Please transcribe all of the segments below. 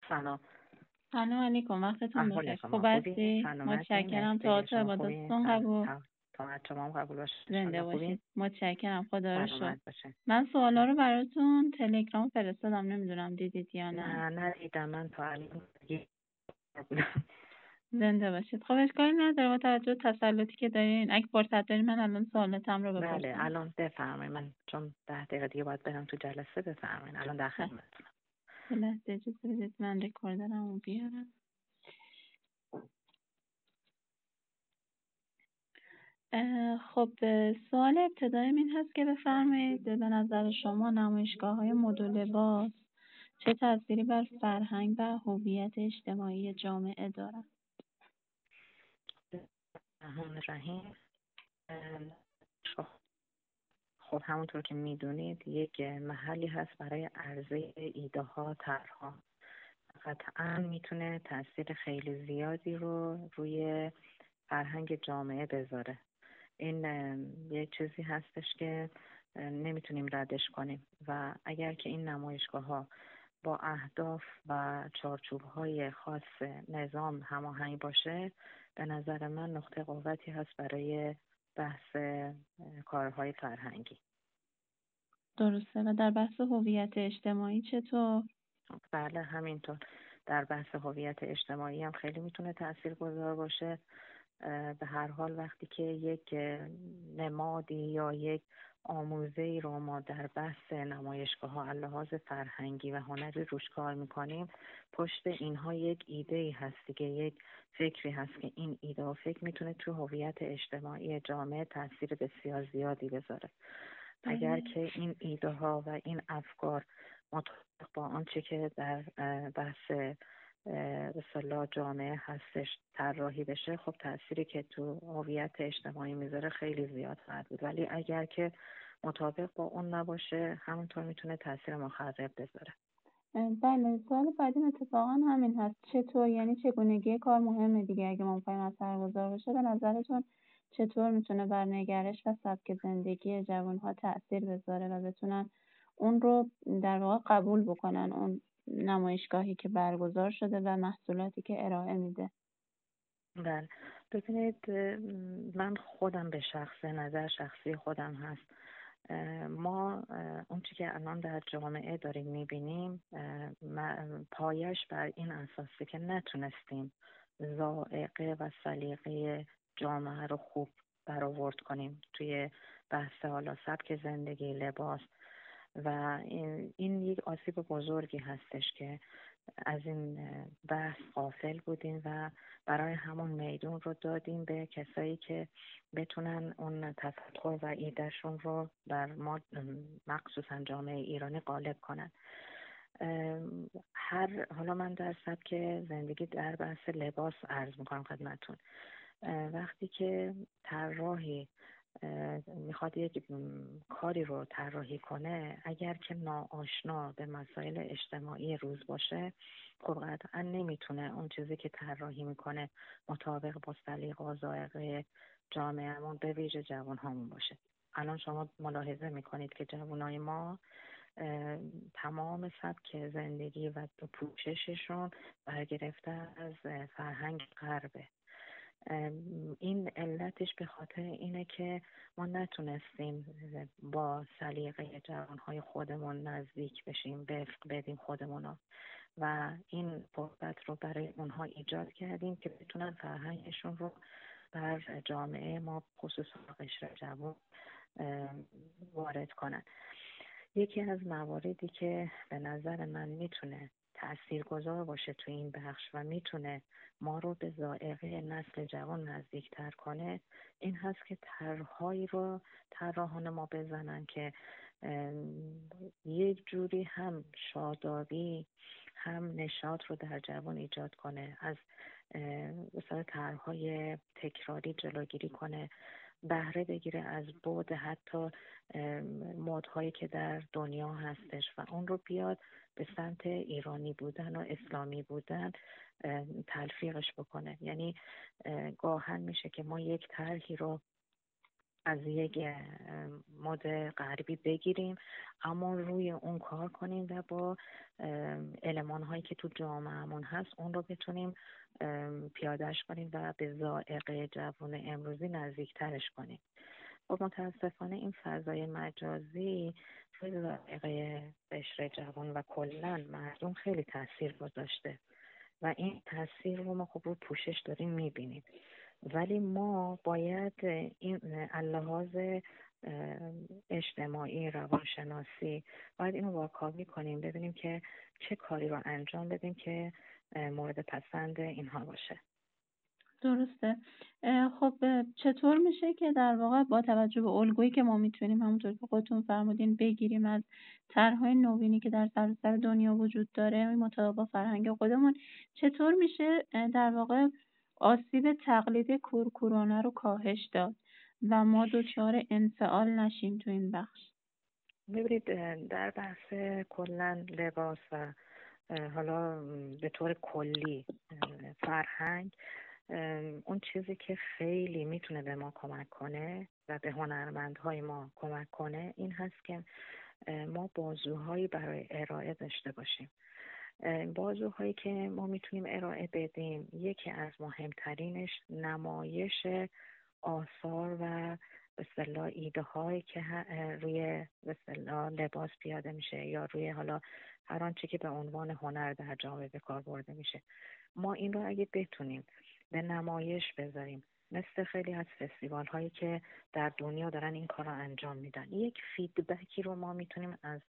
سلام. سلام علیکم، وقتتون احوال بخیر. شما خوب خوبی؟ هستی؟ سلامتی؟ متشکرم. مرسی. تئاتر شما خوبی؟ عبادتتون قبول. طاعت شما هم قبول باشه. زنده انشالله خوبی؟ باشید. متشکرم. خدا رو شکر. سلامت باشه. من سوالا رو براتون تلگرام فرستادم، نمیدونم دیدید یا نه. نه ندیدم، من تا الان بودم. زنده باشید. خب اشکالی نداره، با توجه به تسلطی که دارین اگه فرصت دارین من الان سوالاتم رو بله بپرسم. الان بفرمایید، من چون 10 دقیقه دیگه باید برم تو جلسه. بفرمایید الان در بله. خدمتتونم. یه لحظه اجازه بدید من رکوردرم رو بیارم. خب سوال ابتدایی این هست که بفرمایید به نظر شما نمایشگاه‌های مد و لباس چه تأثیری بر فرهنگ و هویت اجتماعی جامعه دارند؟ الرحمن الرحیم. خب همونطور که میدونید یک محلی هست برای عرضه ایده ها، طرح‌ها. قطعا میتونه تاثیر خیلی زیادی رو روی فرهنگ جامعه بذاره. این یه چیزی هستش که نمیتونیم ردش کنیم و اگر که این نمایشگاه ها با اهداف و چارچوب های خاص نظام هماهنگ باشه، به نظر من نقطه قوتی هست برای بحث کارهای فرهنگی. درسته. و در بحث هویت اجتماعی چطور؟ بله همینطور. در بحث هویت اجتماعی هم خیلی میتونه تاثیرگذار باشه. به هر حال وقتی که یک نمادی یا یک آموزه‌ای رو ما در بحث نمایشگاه‌ها از لحاظ فرهنگی و هنری روش کار می‌کنیم، پشت اینها یک ایده‌ای هست که یک فکری هست که این ایده و فکر میتونه تو هویت اجتماعی جامعه تاثیر بسیار زیادی بذاره. اگر که این ایده ها و این افکار مطابق با آنچه که در بحث به اصطلاح جامعه هستش طراحی بشه، خب تأثیری که تو هویت اجتماعی میذاره خیلی زیاد خواهد بود. ولی اگر که مطابق با اون نباشه، همونطور میتونه تأثیر مخرب بذاره. بله، سوال بعدیم اتفاقا همین هست. چطور، یعنی چگونگی کار مهمه دیگه. اگه ما می‌خوایم اثرگذار بشه، به نظرتون چطور میتونه بر نگرش و سبک زندگی جوان‌ها تأثیر بذاره و بتونن اون رو در واقع قبول بکنن، اون نمایشگاهی که برگزار شده و محصولاتی که ارائه میده؟ بله ببینید، من خودم به نظر شخصی خودم هست، ما اون چی که الان در جامعه داریم میبینیم پایش بر این اساسه که نتونستیم ذائقه و سلیقه جامعه رو خوب برآورد کنیم توی بحث حالا سبک زندگی، لباس و این یک آسیب بزرگی هستش که از این بحث غافل بودیم و برای همون میدون رو دادیم به کسایی که بتونن اون تفکر و ایدهشون رو بر ما مخصوصا جامعه ایرانی غالب کنن. حالا من در سبک زندگی در بحث لباس عرض میکنم خدمتون. وقتی که طراحی میخواد یک کاری رو طراحی کنه، اگر که ناآشنا به مسائل اجتماعی روز باشه، خب قطعا نمیتونه اون چیزی که طراحی میکنه مطابق با سلیقه و ذائقه جامعهمون به ویژه جوانهامون باشه. الان شما ملاحظه میکنید که جوانای ما تمام سبک زندگی و پوشششون برگرفته از فرهنگ غربه. این علتش به خاطر اینه که ما نتونستیم با سلیقه جوانهای خودمون نزدیک بشیم، وفق بدیم خودمونو و این فرصت رو برای اونها ایجاد کردیم که بتونن فرهنگشون رو بر جامعه ما خصوصا قشر جوان وارد کنن. یکی از مواردی که به نظر من میتونه تأثیرگذار باشه تو این بخش و میتونه ما رو به ذائقه نسل جوان نزدیکتر کنه، این هست که طرحهایی رو طراحان ما بزنن که یک جوری هم شادابی هم نشاط رو در جوان ایجاد کنه، از مثلا طرحهای تکراری جلوگیری کنه، بهره بگیره از بعد حتی مدهایی که در دنیا هستش و اون رو بیاد به سمت ایرانی بودن و اسلامی بودن تلفیقش بکنه. یعنی گاهن میشه که ما یک طرحی رو از یک مد غربی بگیریم، اما روی اون کار کنیم و با المان هایی که تو جامعهمون هست اون رو بتونیم پیادهش کنیم و به ذائقه جوان امروزی نزدیکترش کنیم. خب متاسفانه این فضای مجازی روی ذائقه قشر جوان و کلا مردم خیلی تاثیر گذاشته و این تاثیر رو ما خب رو پوشش داریم میبینیم، ولی ما باید این لحاظ اجتماعی روانشناسی باید اینو واکاوی کنیم، ببینیم که چه کاری رو انجام بدیم که مورد پسند اینها باشه. درسته. خب چطور میشه که در واقع با توجه به الگویی که ما میتونیم همونطور که خودتون فرمودین بگیریم از طرح‌های نوینی که در سراسر دنیا وجود داره مطابق با فرهنگ خودمون، چطور میشه در واقع آسیب تقلید کورکورانه رو کاهش داد و ما دچار انفعال نشیم تو این بخش؟ ببینید در بحث کلا لباس و حالا به طور کلی فرهنگ، اون چیزی که خیلی میتونه به ما کمک کنه و به هنرمندهای ما کمک کنه این هست که ما بازوهایی برای ارائه داشته باشیم. بازوهایی که ما میتونیم ارائه بدیم، یکی از مهمترینش نمایش آثار و به اصطلاح ایده هایی که روی به اصطلاح لباس پیاده میشه یا روی حالا هر آنچه که به عنوان هنر در جامعه به کار برده میشه، ما این رو اگه بتونیم به نمایش بذاریم، مثل خیلی از فستیوال هایی که در دنیا دارن این کار رو انجام میدن، یک فیدبکی رو ما میتونیم از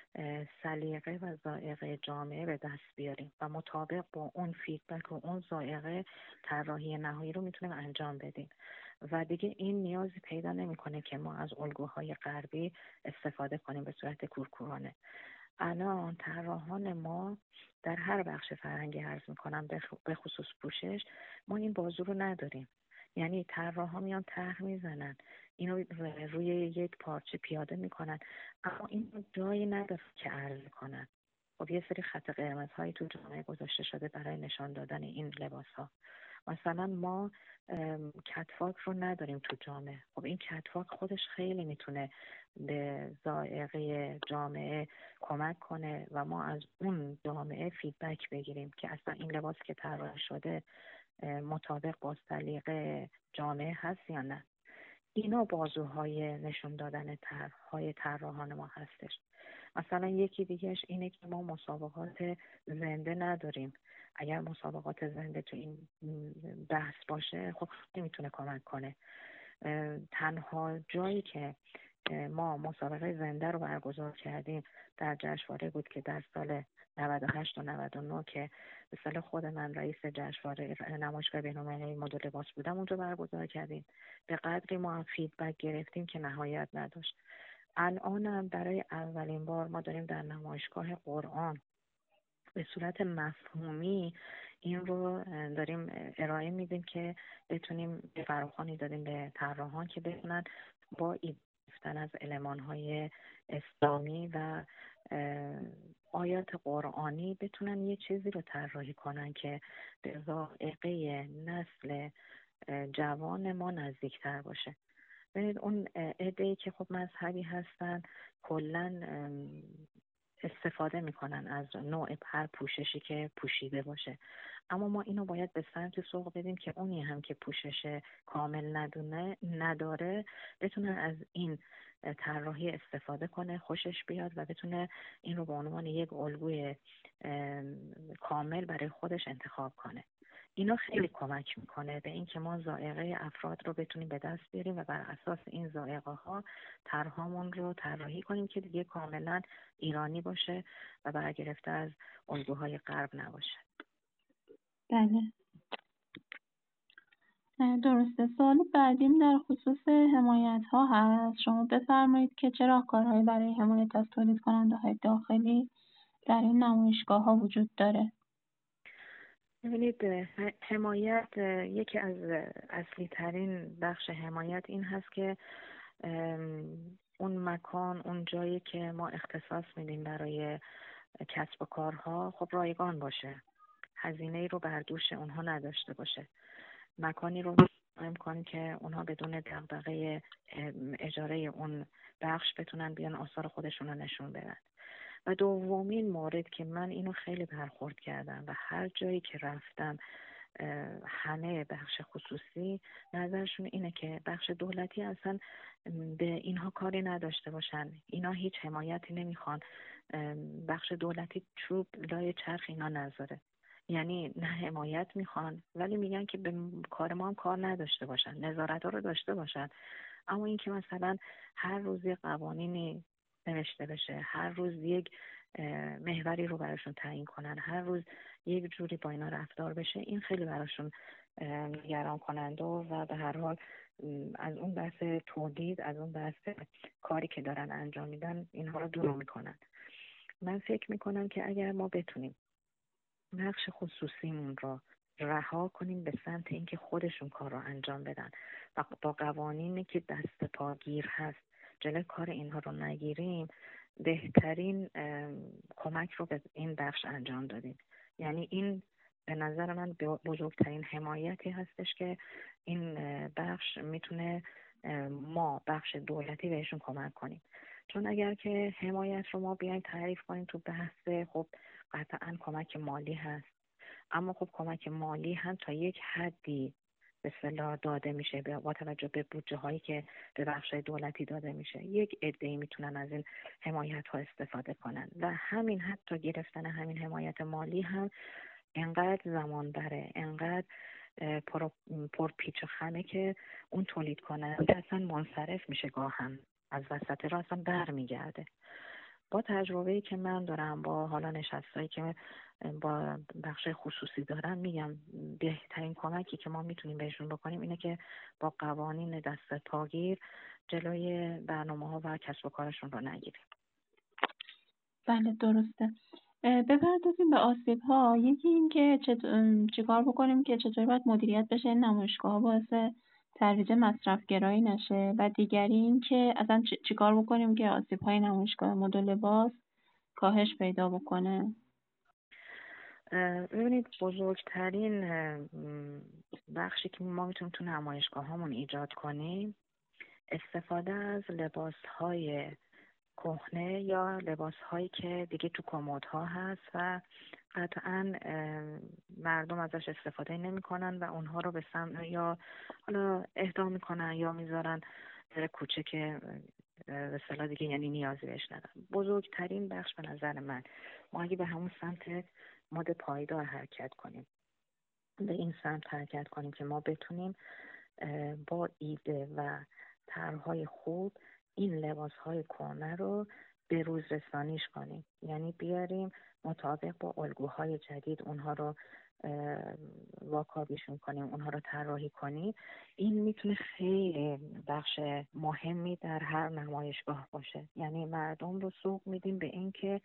سلیقه و ذائقه جامعه به دست بیاریم و مطابق با اون فیدبک و اون ذائقه طراحی نهایی رو میتونیم انجام بدیم و دیگه این نیازی پیدا نمیکنه که ما از الگوهای غربی استفاده کنیم به صورت کورکورانه. الان طراحان ما در هر بخش فرهنگی عرض میکنم، به خصوص پوشش، ما این بازو رو نداریم. یعنی طراحا میان طرح میزنن، اینو روی یک پارچه پیاده میکنن، اما این جایی نداره که عرض کنن. خب یه سری خط قرمز هایی تو جامعه گذاشته شده برای نشان دادن این لباس ها. مثلا ما کتواک رو نداریم تو جامعه. خب این کتواک خودش خیلی میتونه به ذائقه جامعه کمک کنه و ما از اون جامعه فیدبک بگیریم که اصلا این لباس که طراحی شده مطابق با سلیقه جامعه هست یا نه. اینا بازوهای نشون دادن طرح‌های طراحان ما هستش. مثلا یکی دیگهش اینه که ما مسابقات زنده نداریم. اگر مسابقات زنده تو این بحث باشه خب نمیتونه کمک کنه. تنها جایی که ما مسابقه زنده رو برگزار کردیم در جشنواره بود که در سال 98 و 99 که به سال خود من رئیس جشنواره نمایشگاه بین‌المللی مد لباس بودم اونجا برگزار کردیم. به قدری ما هم فیدبک گرفتیم که نهایت نداشت. الانم برای اولین بار ما داریم در نمایشگاه قرآن به صورت مفهومی این رو داریم ارائه میدیم که بتونیم فراخوانی دادیم به طراحان که بتونن با گرفتن از المان‌های اسلامی و آیات قرآنی بتونن یه چیزی رو طراحی کنن که به ذائقه نسل جوان ما نزدیکتر باشه. ببینید اون عده‌ای که خب مذهبی هستن کلاً استفاده میکنن از نوع هر پوششی که پوشیده باشه، اما ما اینو باید به سمت سوق بدیم که اونی هم که پوشش کامل نداره بتونه از این طراحی استفاده کنه، خوشش بیاد و بتونه این رو به عنوان یک الگوی کامل برای خودش انتخاب کنه. اینا خیلی کمک میکنه به اینکه ما ذائقه افراد رو بتونیم به دست بیاریم و بر اساس این ذائقه ها طرحمون رو طراحی کنیم که دیگه کاملا ایرانی باشه و برگرفته از الگوهای غرب نباشه. بله درسته. سوال بعدیم در خصوص حمایت ها هست. شما بفرمایید که چه راهکارهایی برای حمایت از تولید کننده های داخلی در این نمایشگاه ها وجود داره؟ ببینید حمایت، یکی از اصلی ترین بخش حمایت این هست که اون مکان، اون جایی که ما اختصاص میدیم برای کسب و کارها خب رایگان باشه، هزینه‌ای رو بر دوش اونها نداشته باشه، مکانی رو امکان که اونها بدون دغدغه اجاره اون بخش بتونن بیان آثار خودشون رو نشون بدن. و دومین مورد که من اینو خیلی برخورد کردم و هر جایی که رفتم همه بخش خصوصی نظرشون اینه که بخش دولتی اصلا به اینها کاری نداشته باشن، اینا هیچ حمایتی نمیخوان، بخش دولتی چوب لای چرخ اینا نذاره. یعنی نه حمایت میخوان ولی میگن که به کار ما هم کار نداشته باشن، نظارت ها رو داشته باشن، اما اینکه مثلا هر روز یک قوانینی نوشته بشه، هر روز یک محوری رو براشون تعیین کنن، هر روز یک جوری با اینا رفتار بشه، این خیلی براشون نگران کننده و به هر حال از اون بحث تولید، از اون بحث کاری که دارن انجام میدن اینها رو دور میکنن. من فکر میکنم که اگر ما بتونیم بخش خصوصیمون رو رها کنیم به سمت اینکه خودشون کار رو انجام بدن و با قوانینی که دست پاگیر هست جلوی کار اینها رو نگیریم، بهترین کمک رو به این بخش انجام دادیم. یعنی این به نظر من بزرگترین حمایتی هستش که این بخش میتونه ما بخش دولتی بهشون کمک کنیم. چون اگر که حمایت رو ما بیایم تعریف کنیم تو بحث، خب قطعا کمک مالی هست، اما خب کمک مالی هم تا یک حدی به اصطلاح داده میشه با توجه به بودجه هایی که به بخش دولتی داده میشه. یک عده‌ای میتونن از این حمایت ها استفاده کنن و همین حتی گرفتن همین حمایت مالی هم انقدر زمان بره، انقدر پرپیچ و خمه که اون تولید کننده اصلا منصرف میشه، گاهم از وسط راه اصلا برمیگرده. با تجربه‌ای که من دارم، با حالا نشستایی که با بخش خصوصی دارم، میگم بهترین کمکی که ما میتونیم بهشون بکنیم اینه که با قوانین دست پاگیر جلوی برنامه‌ها و کسب و کارشون رو نگیریم. بله درسته. بپردازیم به آسیب‌ها. یکی این که چیکار بکنیم که چطوری باید مدیریت بشه این نمایشگاه‌ها باعث ترویج مصرف‌گرایی نشه، و دیگری این که اصلا چیکار بکنیم که آسیب‌های نمایشگاه مد و لباس کاهش پیدا بکنه. ببینید بزرگترین بخشی که ما میتونیم تو نمایشگاه‌هامون ایجاد کنیم استفاده از لباس‌های کهنه یا لباس‌هایی که دیگه تو کمدها هست و قطعاً مردم ازش استفاده نمی‌کنن و اونها رو به سمت یا حالا اهدا می‌کنن یا میذارن در کوچه که به اصطلاح دیگه یعنی نیازی بهش ندارن. بزرگترین بخش به نظر من ما اگه به همون سمت مد پایدار حرکت کنیم، به این سمت حرکت کنیم که ما بتونیم با ایده و طرح‌های خوب این لباس‌های کهنه رو به روز رسانیش کنیم، یعنی بیاریم مطابق با الگوهای جدید اونها رو واکاویشون کنیم، اونها رو طراحی کنیم. این میتونه خیلی بخش مهمی در هر نمایشگاه باشه. یعنی مردم رو سوق میدیم به این که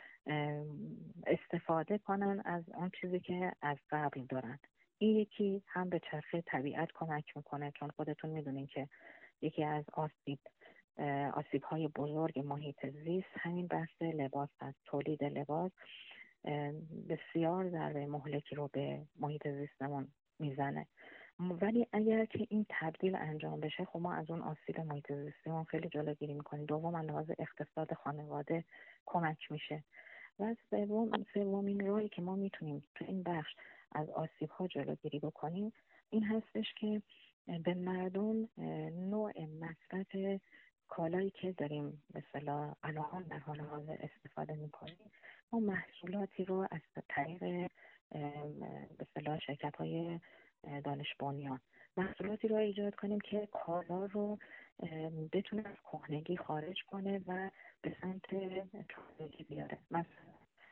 استفاده کنن از اون چیزی که از قبل دارن. این یکی هم به چرخه طبیعت کمک میکنه، چون خودتون میدونین که یکی از آسیب‌های بزرگ محیط زیست همین بحث لباس هست. تولید لباس بسیار ضربه مهلکی رو به محیط زیستمون میزنه، ولی اگر که این تبدیل انجام بشه خب ما از اون آسیب محیط زیستمون خیلی جلوگیری میکنیم. دوم از لحاظ اقتصاد خانواده کمک میشه و سومین راهی که ما میتونیم تو این بخش از آسیب‌ها جلوگیری بکنیم این هستش که به مردم نوع مصرف کالایی که داریم به اصطلاح الان در حال حاضر استفاده میکنیم، ما محصولاتی رو از طریق به اصطلاح شرکت‌های دانش بنیان محصولاتی رو ایجاد کنیم که کالا رو بتونه از کهنگی خارج کنه و به سمت تازگی بیاره. مثلا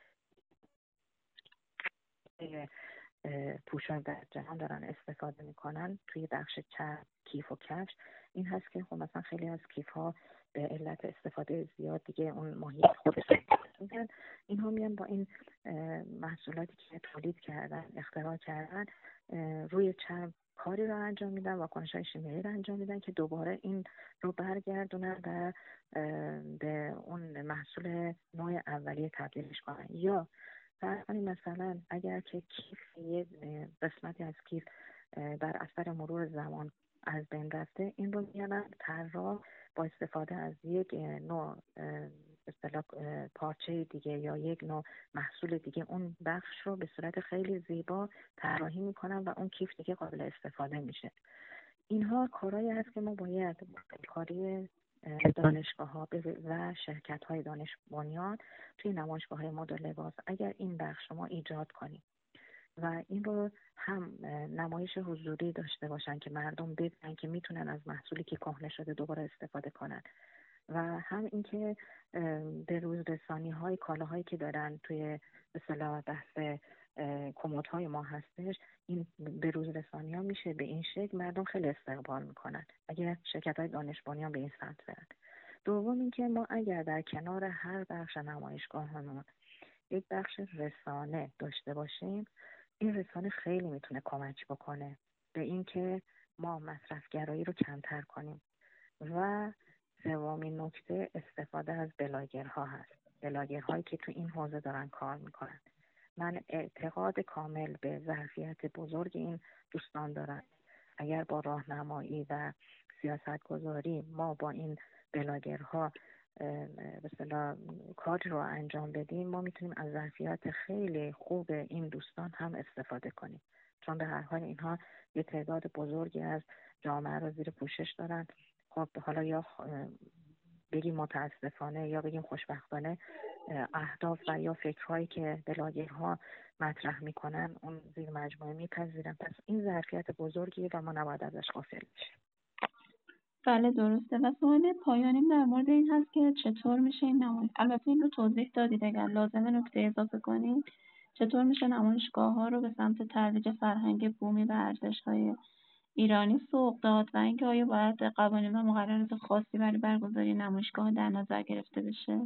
پوشان در جهان دارن استفاده میکنن توی بخش چرم، کیف و کفش. این هست که خب مثلا خیلی از کیف ها به علت استفاده زیاد دیگه اون ماهیت خودش میگن، اینها میان با این محصولاتی که تولید کردن، اختراع کردن، روی چرم کاری رو انجام میدن، واکنش‌های شیمیایی رو انجام میدن که دوباره این رو برگردونن و به اون محصول نوع اولیه تبدیلش کنن. یا فرض کنیم مثلا اگر که کیف یه قسمتی از کیف بر اثر مرور زمان از بین رفته، این رو میانن طراح با استفاده از یک نوع اصطلاح پارچه دیگه یا یک نوع محصول دیگه اون بخش رو به صورت خیلی زیبا طراحی میکنن و اون کیف دیگه قابل استفاده میشه. اینها کارهایی هست که ما باید کاری دانشگاه‌ها و شرکت‌های دانش بنیان توی نمایشگاه‌های مد و لباس اگر این بخش ما ایجاد کنیم و این رو هم نمایش حضوری داشته باشن که مردم ببینن که میتونن از محصولی که کهنه شده دوباره استفاده کنن و هم اینکه به روز رسانی‌های کالاهایی که دارن توی به اصطلاح بحث کمدهای ما هستش، این به روز رسانی‌ها میشه به این شکل مردم خیلی استقبال میکنن اگر شرکت‌های دانش بنیان به این سمت برن. دوم اینکه ما اگر در کنار هر بخش نمایشگاهمون یک بخش رسانه داشته باشیم، این رسانه خیلی میتونه کمک بکنه به اینکه ما مصرفگرایی رو کمتر کنیم. و سومین نکته استفاده از بلاگرها هست، بلاگرهایی که تو این حوزه دارن کار میکنن. من اعتقاد کامل به ظرفیت بزرگ این دوستان دارم. اگر با راهنمایی و سیاستگذاری ما با این بلاگرها به اصطلاح کاری رو انجام بدیم، ما میتونیم از ظرفیت خیلی خوب این دوستان هم استفاده کنیم، چون به هر حال اینها یه تعداد بزرگی از جامعه رو زیر پوشش دارن. خب حالا یا بگیم متاسفانه یا بگیم خوشبختانه اهداف و یا فکرهایی که بلاگرها مطرح میکنن اون زیر مجموعه میپذیرن. پس این ظرفیت بزرگیه و ما نباید ازش غافل بشیم. بله درسته. و سوال پایانیم در مورد این هست که چطور میشه این نمایش، البته این رو توضیح دادید، اگر لازمه نکته اضافه کنید، چطور میشه نمایشگاه‌ها رو به سمت ترویج فرهنگ بومی و ارزش‌های ایرانی سوق داد و اینکه آیا باید قوانین و مقررات خاصی برای برگزاری نمایشگاه در نظر گرفته بشه؟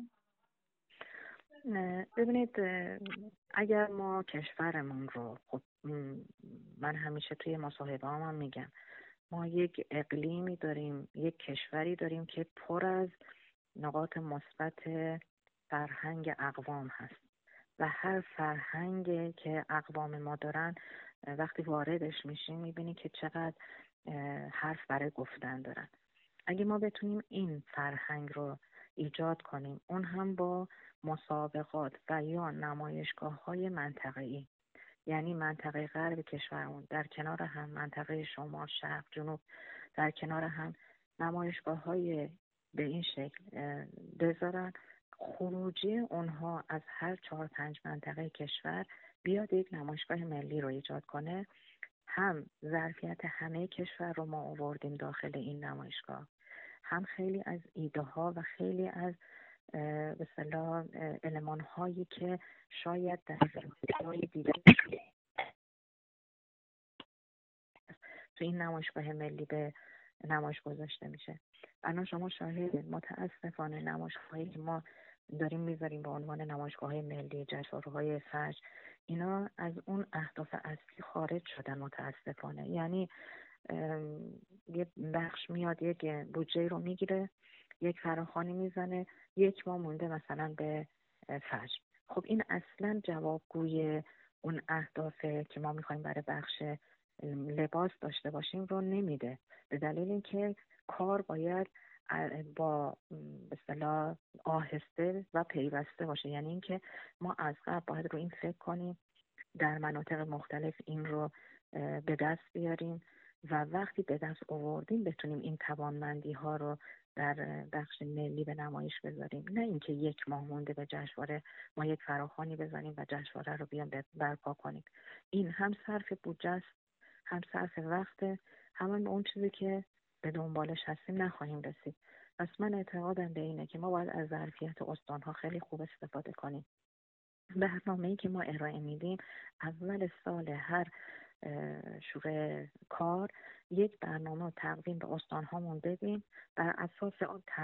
ببینید، اگر ما کشورمون رو، خب من همیشه توی مصاحبه هم میگم، ما یک اقلیمی داریم، یک کشوری داریم که پر از نقاط مثبت فرهنگ اقوام هست و هر فرهنگی که اقوام ما دارن وقتی واردش میشیم میبینی که چقدر حرف برای گفتن دارن. اگه ما بتونیم این فرهنگ رو ایجاد کنیم، اون هم با مسابقات و یا نمایشگاه‌های منطقه‌ای، یعنی منطقه غرب کشورمون در کنار هم منطقه شمال، شرق، جنوب در کنار هم نمایشگاه‌های به این شکل بذارن، خروجی اونها از هر 4-5 منطقه کشور بیاد یک نمایشگاه ملی رو ایجاد کنه، هم ظرفیت همه کشور رو ما آوردیم داخل این نمایشگاه، هم خیلی از ایده ها و خیلی از به اصطلاح المان هایی که شاید در جای دیگه تو این نمایشگاه ملی به نمایش گذاشته میشه. الان شما شاهد متاسفانه نمایشگاهی که ما داریم میذاریم به عنوان نمایشگاه ملی، جشنواره‌های فجر، اینا از اون اهداف اصلی خارج شدن متاسفانه. یعنی یه بخش میاد یک بودجه رو میگیره، یک فراخوانی میزنه، یک ماه مونده مثلا به فجر. خب این اصلا جوابگوی اون اهدافه که ما میخوایم برای بخش لباس داشته باشیم رو نمیده، به دلیل اینکه کار باید با به اصطلاح آهسته و پیوسته باشه. یعنی اینکه ما از قبل باید رو این فکر کنیم، در مناطق مختلف این رو به دست بیاریم و وقتی به دست آوردیم بتونیم این توانمندی ها رو در بخش ملی به نمایش بذاریم. نه اینکه یک ماه مونده به جشنواره ما یک فراخوانی بزنیم و جشنواره رو بیان برپا کنیم. این هم صرف بودجه است، هم صرف وقت، هم اون چیزی که به دنبالش هستیم نخواهیم رسید. پس من اعتقادم به اینه که ما باید از ظرفیت استان‌ها خیلی خوب استفاده کنیم. برنامه‌ای که ما ارائه میدیم اول سال هر شروع کار یک برنامه تقویم به استان‌هامون بدیم. بر اساس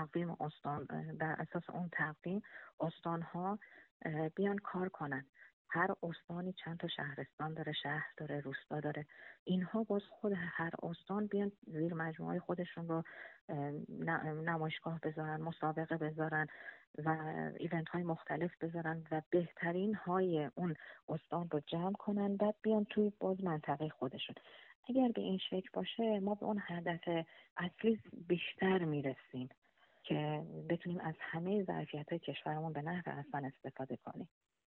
اون تقویم استان‌ها بیان کار کنن. هر استانی چند تا شهرستان داره، شهر داره، روستا داره. اینها باز خود هر استان بیان زیر مجموعه خودشون رو نمایشگاه بذارن، مسابقه بذارن، و ایونت های مختلف بذارن و بهترین های اون استان رو جمع کنن، بعد بیان توی باز منطقه خودشون. اگر به این شکل باشه ما به اون هدف اصلی بیشتر میرسیم که بتونیم از همه ظرفیت‌های کشورمون به نحو احسن استفاده کنیم.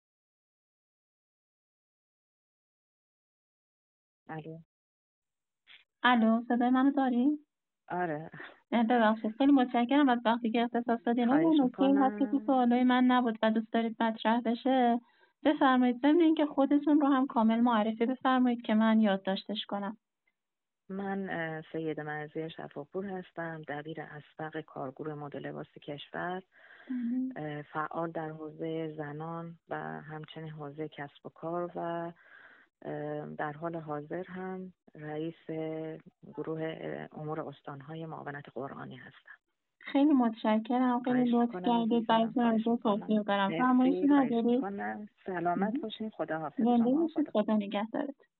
الو صدای منو داری؟ آره. ببخشید، خیلی متشکرم از وقتی که اختصاص دادین. اما خواهش نکته‌ای هست که تو میکنم. سوالای من نبود و دوست دارید مطرح بشه بفرمایید. ضمن اینکه خودتون رو هم کامل معرفی بفرمایید که من یادداشتش کنم. من سید مرضیه شفاپور هستم، دبیر اسبق کارگروه مد لباس کشور، فعال در حوزه زنان و همچنین حوزه کسب و کار و در حال حاضر هم رئیس گروه امور استانهای معاونت قرآنی هستم. خیلی متشکرم، خیلی خواهش لطف میکنم کردید. عزیزم، براتون خواهش آرزوی میکنم. توفیق دارم. فرمایشی مرسی، خواهش ندارید؟ میکنم. سلامت باشین. خدا حافظ زنده شما. باشید. خدا نگهدارت.